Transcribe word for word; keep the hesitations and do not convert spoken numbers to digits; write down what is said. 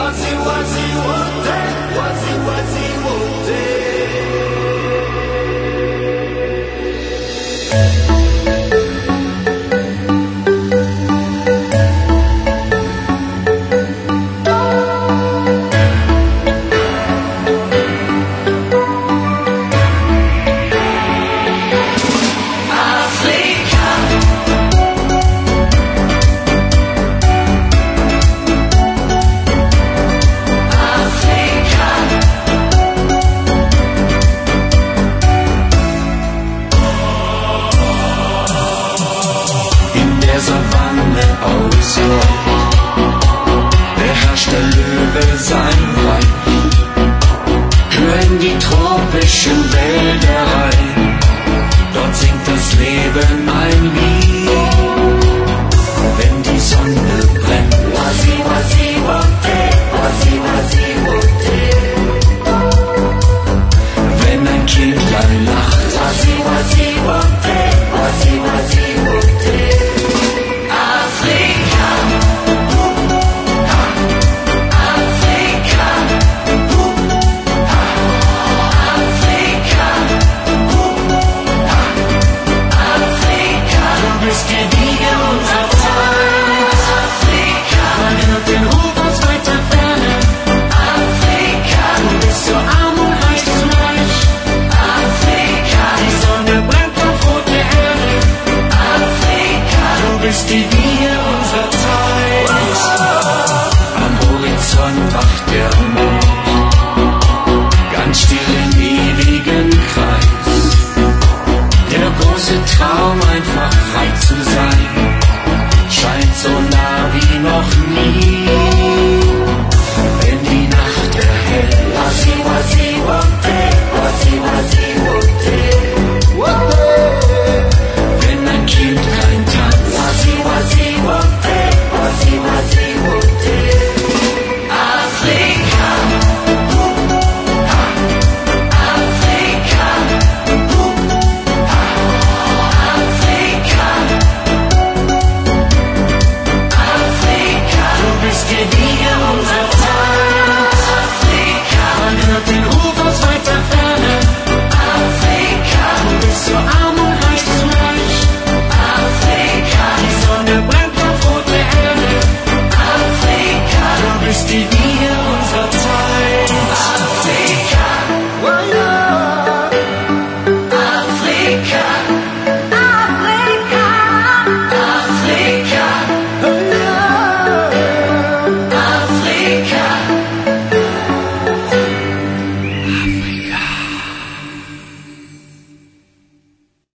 Wazi wazi wote, wazi wazi wote. Savanne aus Gold beherrscht der Löwe sein Reich. Hör in die tropischen Wälder rein, dort singt das Leben ein Lied. Wenn die Sonne brennt, Wazi wazi wote, wazi wazi wote. wenn ein Kindlein lacht, Wazi wazi wote, wazi wazi wote. die Wiege unserer Zeit. Am Horizont wacht der Mond, ganz still im ewigen Kreis. Der große Traum, einfach frei zu sein, scheint so nah wie noch nie.